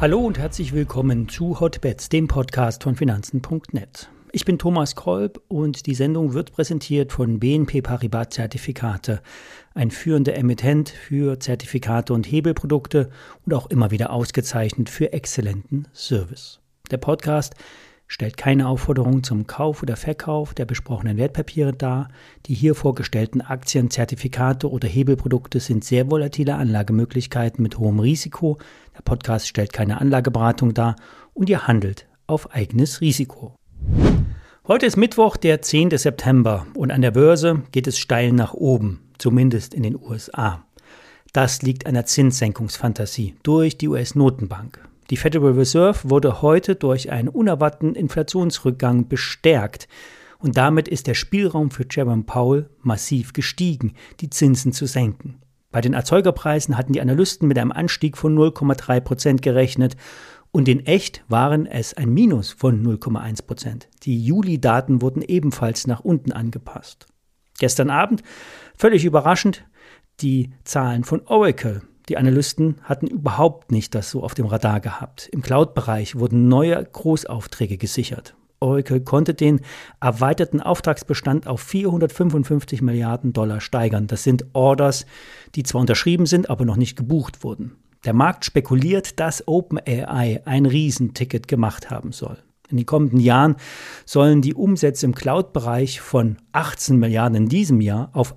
Hallo und herzlich willkommen zu Hotbets, dem Podcast von Finanzen.net. Ich bin Thomas Kolb und die Sendung wird präsentiert von BNP Paribas Zertifikate, ein führender Emittent für Zertifikate und Hebelprodukte und auch immer wieder ausgezeichnet für exzellenten Service. Der Podcast stellt keine Aufforderung zum Kauf oder Verkauf der besprochenen Wertpapiere dar. Die hier vorgestellten Aktien, Zertifikate oder Hebelprodukte sind sehr volatile Anlagemöglichkeiten mit hohem Risiko. Der Podcast stellt keine Anlageberatung dar und ihr handelt auf eigenes Risiko. Heute ist Mittwoch, der 10. September und an der Börse geht es steil nach oben, zumindest in den USA. Das liegt an der Zinssenkungsfantasie durch die US-Notenbank. Die Federal Reserve wurde heute durch einen unerwarteten Inflationsrückgang bestärkt und damit ist der Spielraum für Jerome Powell massiv gestiegen, die Zinsen zu senken. Bei den Erzeugerpreisen hatten die Analysten mit einem Anstieg von 0,3% gerechnet und in echt waren es ein Minus von 0,1%. Die Juli-Daten wurden ebenfalls nach unten angepasst. Gestern Abend, völlig überraschend, die Zahlen von Oracle. Die Analysten hatten überhaupt nicht das so auf dem Radar gehabt. Im Cloud-Bereich wurden neue Großaufträge gesichert. Oracle konnte den erweiterten Auftragsbestand auf 455 Milliarden Dollar steigern. Das sind Orders, die zwar unterschrieben sind, aber noch nicht gebucht wurden. Der Markt spekuliert, dass OpenAI ein Riesenticket gemacht haben soll. In den kommenden Jahren sollen die Umsätze im Cloud-Bereich von 18 Milliarden in diesem Jahr auf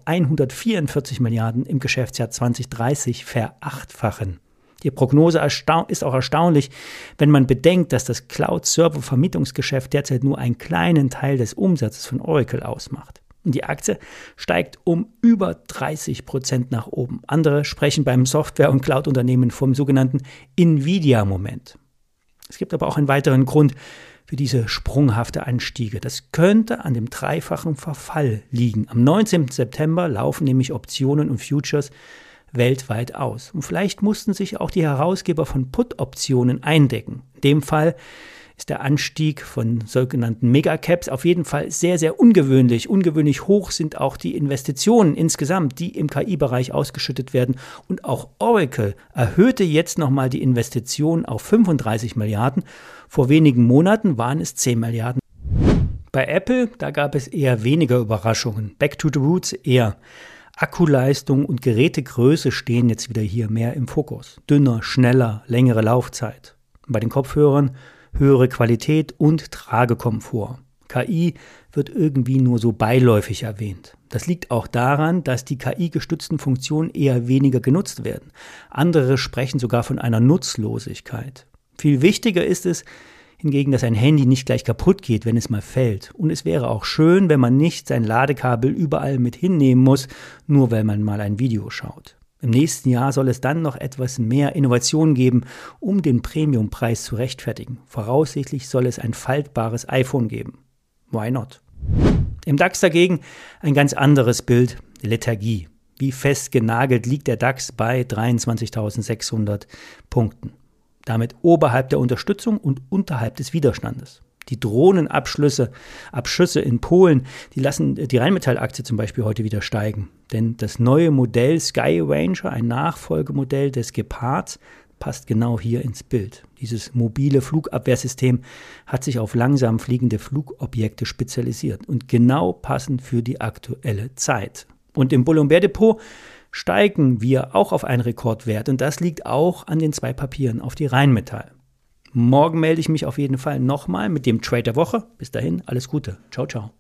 144 Milliarden im Geschäftsjahr 2030 verachtfachen. Die Prognose ist auch erstaunlich, wenn man bedenkt, dass das Cloud-Server-Vermietungsgeschäft derzeit nur einen kleinen Teil des Umsatzes von Oracle ausmacht. Und die Aktie steigt um über 30% nach oben. Andere sprechen beim Software- und Cloud-Unternehmen vom sogenannten Nvidia-Moment. Es gibt aber auch einen weiteren Grund für diese sprunghafte Anstiege. Das könnte an dem dreifachen Verfall liegen. Am 19. September laufen nämlich Optionen und Futures weltweit aus. Und vielleicht mussten sich auch die Herausgeber von Put-Optionen eindecken. In dem Fall ist der Anstieg von sogenannten Megacaps auf jeden Fall sehr, sehr ungewöhnlich. Ungewöhnlich hoch sind auch die Investitionen insgesamt, die im KI-Bereich ausgeschüttet werden. Und auch Oracle erhöhte jetzt nochmal die Investitionen auf 35 Milliarden. Vor wenigen Monaten waren es 10 Milliarden. Bei Apple, da gab es eher weniger Überraschungen. Back to the roots eher. Akkuleistung und Gerätegröße stehen jetzt wieder hier mehr im Fokus. Dünner, schneller, längere Laufzeit. Bei den Kopfhörern höhere Qualität und Tragekomfort. KI wird irgendwie nur so beiläufig erwähnt. Das liegt auch daran, dass die KI-gestützten Funktionen eher weniger genutzt werden. Andere sprechen sogar von einer Nutzlosigkeit. Viel wichtiger ist es hingegen, dass ein Handy nicht gleich kaputt geht, wenn es mal fällt. Und es wäre auch schön, wenn man nicht sein Ladekabel überall mit hinnehmen muss, nur weil man mal ein Video schaut. Im nächsten Jahr soll es dann noch etwas mehr Innovation geben, um den Premiumpreis zu rechtfertigen. Voraussichtlich soll es ein faltbares iPhone geben. Why not? Im DAX dagegen ein ganz anderes Bild, Lethargie. Wie fest genagelt liegt der DAX bei 23.600 Punkten. Damit oberhalb der Unterstützung und unterhalb des Widerstandes. Die Drohnenabschüsse in Polen, die lassen die Rheinmetall-Aktie zum Beispiel heute wieder steigen. Denn das neue Modell Sky Ranger, ein Nachfolgemodell des Gepards, passt genau hier ins Bild. Dieses mobile Flugabwehrsystem hat sich auf langsam fliegende Flugobjekte spezialisiert und genau passend für die aktuelle Zeit. Und im Bull- und Bär-Depot steigen wir auch auf einen Rekordwert und das liegt auch an den 2 Papieren auf die Rheinmetall. Morgen melde ich mich auf jeden Fall nochmal mit dem Trade der Woche. Bis dahin, alles Gute. Ciao, ciao.